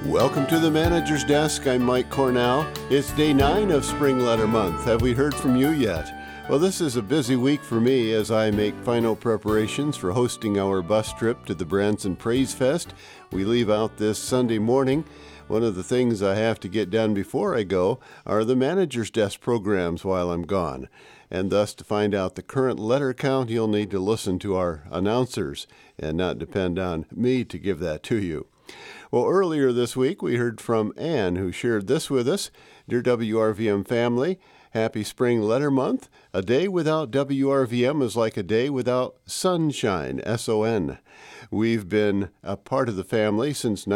Welcome to the Manager's Desk. I'm Mike Cornell. It's day 9 of Spring Letter Month. Have we heard from you yet? Well, this is a busy week for me as I make final preparations for hosting our bus trip to the Branson Praise Fest. We leave out this Sunday morning. One of the things I have to get done before I go are the Manager's Desk programs while I'm gone. And thus, to find out the current letter count, you'll need to listen to our announcers and not depend on me to give that to you. Well, earlier this week, we heard from Ann, who shared this with us. Dear WRVM family, happy Spring Letter Month. A day without WRVM is like a day without sunshine, S-O-N. We've been a part of the family since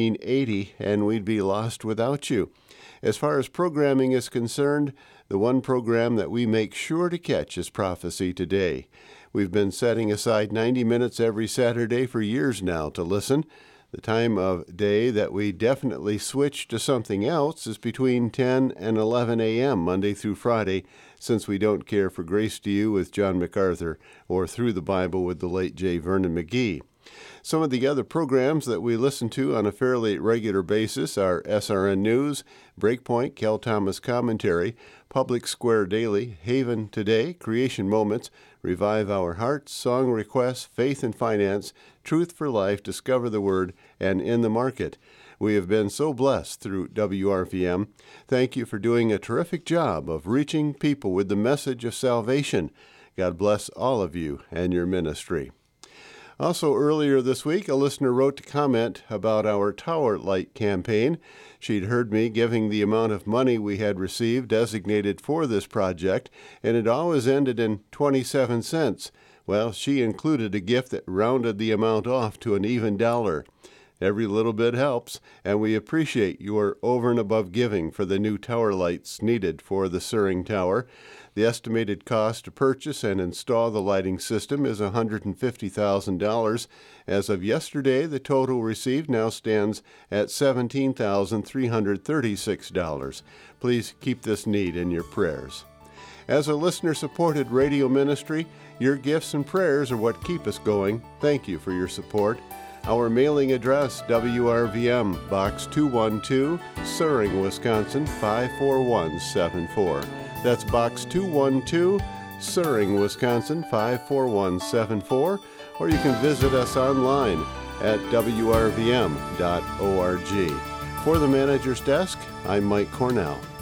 1980, and we'd be lost without you. As far as programming is concerned, the one program that we make sure to catch is Prophecy Today. We've been setting aside 90 minutes every Saturday for years now to listen. The time of day that we definitely switch to something else is between 10 and 11 a.m. Monday through Friday, since we don't care for Grace to You with John MacArthur or Through the Bible with the late J. Vernon McGee. Some of the other programs that we listen to on a fairly regular basis are SRN News, Breakpoint, Kel Thomas Commentary, Public Square Daily, Haven Today, Creation Moments, Revive Our Hearts, Song Requests, Faith and Finance, Truth for Life, Discover the Word, and In the Market. We have been so blessed through WRVM. Thank you for doing a terrific job of reaching people with the message of salvation. God bless all of you and your ministry. Also, earlier this week, a listener wrote to comment about our Tower Light campaign. She'd heard me giving the amount of money we had received designated for this project, and it always ended in 27 cents. Well, she included a gift that rounded the amount off to an even dollar. Every little bit helps, and we appreciate your over and above giving for the new tower lights needed for the Suring Tower. The estimated cost to purchase and install the lighting system is $150,000. As of yesterday, the total received now stands at $17,336. Please keep this need in your prayers. As a listener-supported radio ministry, your gifts and prayers are what keep us going. Thank you for your support. Our mailing address, WRVM, Box 212, Suring, Wisconsin, 54174. That's Box 212, Suring, Wisconsin, 54174. Or you can visit us online at WRVM.org. For the Manager's Desk, I'm Mike Cornell.